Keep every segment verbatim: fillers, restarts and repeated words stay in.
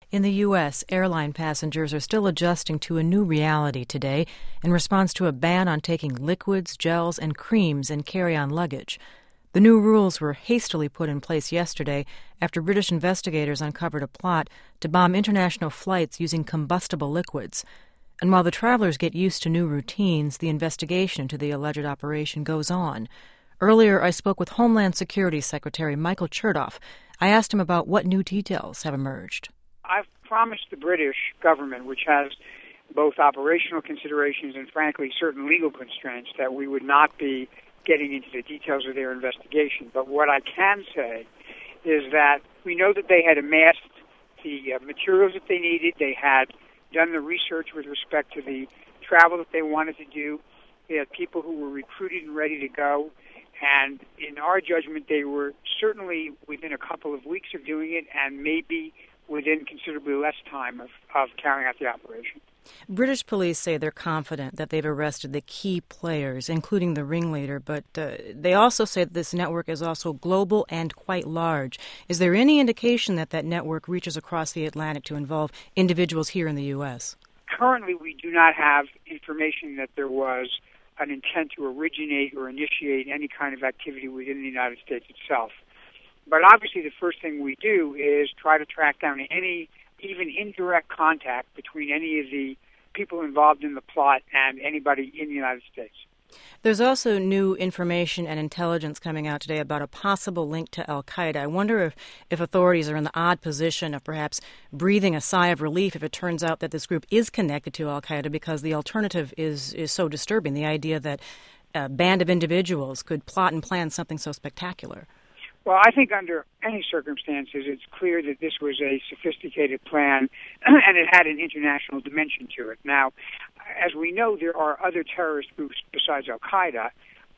In the U S, airline passengers are still adjusting to a new reality today in response to a ban on taking liquids, gels, and creams in carry-on luggage. The new rules were hastily put in place yesterday after British investigators uncovered a plot to bomb international flights using combustible liquids. And while the travelers get used to new routines, the investigation into the alleged operation goes on. Earlier, I spoke with Homeland Security Secretary Michael Chertoff. I asked him about what new details have emerged. I've promised the British government, which has both operational considerations and, frankly, certain legal constraints, that we would not be getting into the details of their investigation. But what I can say is that we know that they had amassed the uh, materials that they needed. They had done the research with respect to the travel that they wanted to do. They had people who were recruited and ready to go. And in our judgment, they were certainly within a couple of weeks of doing it and maybe within considerably less time of, of carrying out the operation. British police say they're confident that they've arrested the key players, including the ringleader, but uh, they also say that this network is also global and quite large. Is there any indication that that network reaches across the Atlantic to involve individuals here in the U S? Currently, we do not have information that there was an intent to originate or initiate any kind of activity within the United States itself. But obviously the first thing we do is try to track down any, even indirect contact between any of the people involved in the plot and anybody in the United States. There's also new information and intelligence coming out today about a possible link to al-Qaeda. I wonder if, if authorities are in the odd position of perhaps breathing a sigh of relief if it turns out that this group is connected to al-Qaeda, because the alternative is, is so disturbing, the idea that a band of individuals could plot and plan something so spectacular. Well, I think under any circumstances, it's clear that this was a sophisticated plan and it had an international dimension to it. Now, as we know, there are other terrorist groups besides al-Qaeda,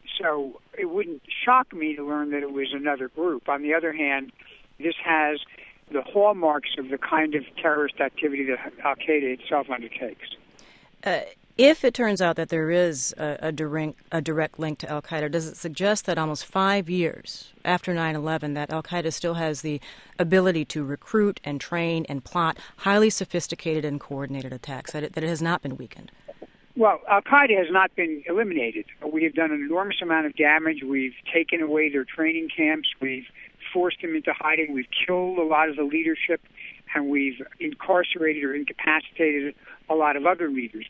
so it wouldn't shock me to learn that it was another group. On the other hand, this has the hallmarks of the kind of terrorist activity that al-Qaeda itself undertakes. Uh, If it turns out that there is a, a, direct, a direct link to al-Qaeda, does it suggest that almost five years after nine eleven that al-Qaeda still has the ability to recruit and train and plot highly sophisticated and coordinated attacks, that it, that it has not been weakened? Well, al-Qaeda has not been eliminated. We have done an enormous amount of damage. We've taken away their training camps. We've forced them into hiding. We've killed a lot of the leadership, and we've incarcerated or incapacitated a lot of other leaders.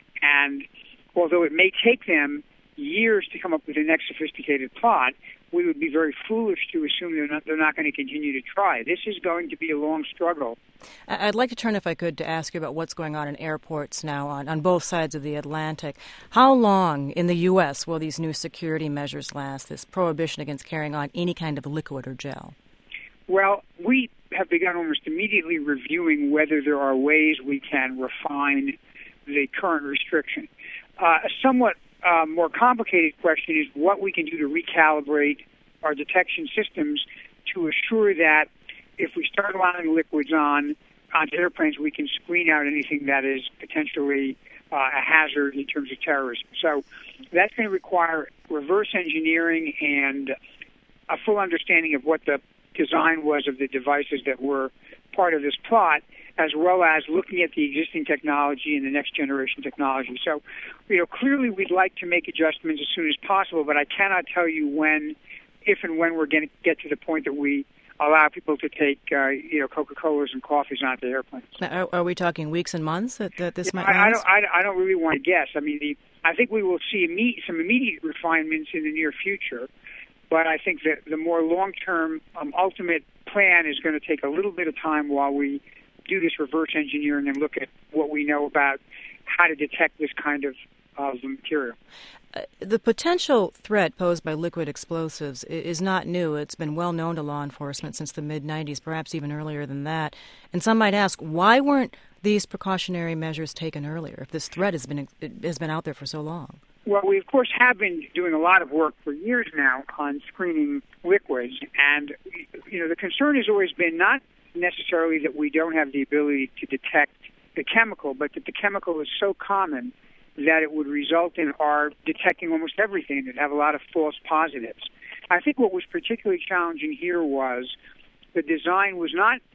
And although it may take them years to come up with the next sophisticated plot, we would be very foolish to assume they're not, they're not going to continue to try. This is going to be a long struggle. I'd like to turn, if I could, to ask you about what's going on in airports now on, on both sides of the Atlantic. How long in the U S will these new security measures last, this prohibition against carrying on any kind of liquid or gel? Well, we have begun almost immediately reviewing whether there are ways we can refine the current restriction. Uh, a somewhat uh, more complicated question is what we can do to recalibrate our detection systems to assure that if we start allowing liquids on onto airplanes, we can screen out anything that is potentially uh, a hazard in terms of terrorism. So that's going to require reverse engineering and a full understanding of what the design was of the devices that were part of this plot, as well as looking at the existing technology and the next generation technology. So, you know, clearly we'd like to make adjustments as soon as possible, but I cannot tell you when, if and when we're going to get to the point that we allow people to take, uh, you know, Coca-Colas and coffees onto airplanes. Now, are, are we talking weeks and months that, that this you know, might I, I last? don't, I, I don't really want to guess. I mean, the, I think we will see imme- some immediate refinements in the near future, but I think that the more long-term um, ultimate plan is going to take a little bit of time while we do this reverse engineering and look at what we know about how to detect this kind of, of material. Uh, the potential threat posed by liquid explosives is not new. It's been well known to law enforcement since the mid nineties, perhaps even earlier than that. And some might ask, why weren't these precautionary measures taken earlier if this threat has been has been out there for so long? Well, we, of course, have been doing a lot of work for years now on screening liquids. And, you know, the concern has always been not necessarily that we don't have the ability to detect the chemical, but that the chemical is so common that it would result in our detecting almost everything and have a lot of false positives. I think what was particularly challenging here was the design was not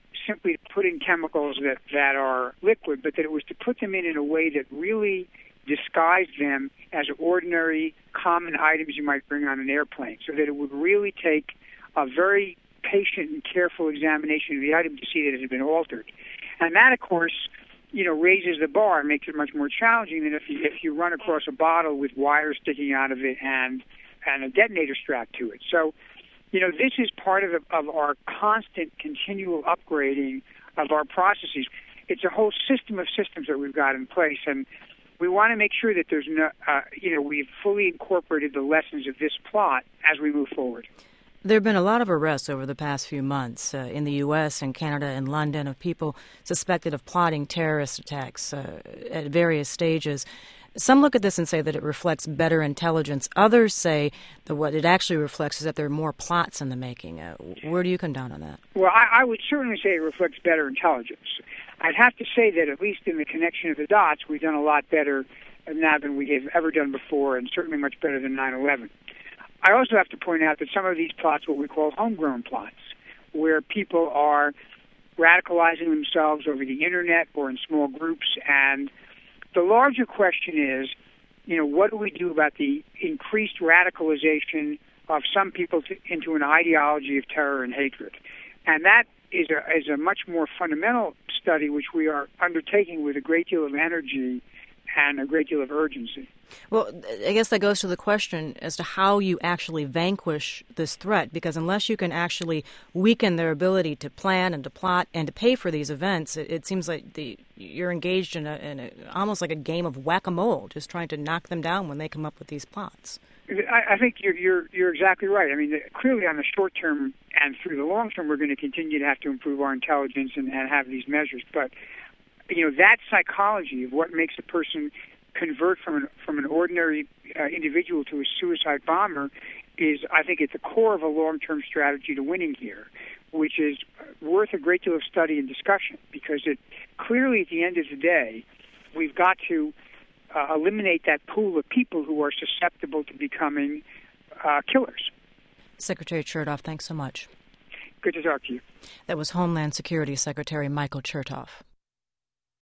simply to put in chemicals that, that are liquid, but that it was to put them in in a way that really disguised them as ordinary, common items you might bring on an airplane, so that it would really take a very patient and careful examination of the item to see that it had been altered. And that, of course, you know, raises the bar and makes it much more challenging than if you, if you run across a bottle with wires sticking out of it and and a detonator strapped to it. So, you know, this is part of, the, of our constant, continual upgrading of our processes. It's a whole system of systems that we've got in place, and we want to make sure that there's no, uh, you know, we've fully incorporated the lessons of this plot as we move forward. There have been a lot of arrests over the past few months uh, in the U S and Canada and London of people suspected of plotting terrorist attacks uh, at various stages. Some look at this and say that it reflects better intelligence. Others say that what it actually reflects is that there are more plots in the making. Uh, where do you come down on that? Well, I, I would certainly say it reflects better intelligence. I'd have to say that at least in the connection of the dots, we've done a lot better now than we have ever done before, and certainly much better than nine eleven. I also have to point out that some of these plots, what we call homegrown plots, where people are radicalizing themselves over the internet or in small groups. And the larger question is, you know, what do we do about the increased radicalization of some people to, into an ideology of terror and hatred? And that is a, is a much more fundamental study, which we are undertaking with a great deal of energy and a great deal of urgency. Well, I guess that goes to the question as to how you actually vanquish this threat, because unless you can actually weaken their ability to plan and to plot and to pay for these events, it, it seems like the, you're engaged in, a, in a, almost like a game of whack-a-mole, just trying to knock them down when they come up with these plots. I, I think you're, you're you're exactly right. I mean, clearly on the short term and through the long term, we're going to continue to have to improve our intelligence and, and have these measures. But, you know, that psychology of what makes a person convert from an, from an ordinary uh, individual to a suicide bomber is, I think, at the core of a long-term strategy to winning here, which is worth a great deal of study and discussion, because it clearly, at the end of the day, we've got to uh, eliminate that pool of people who are susceptible to becoming uh, killers. Secretary Chertoff, thanks so much. Good to talk to you. That was Homeland Security Secretary Michael Chertoff.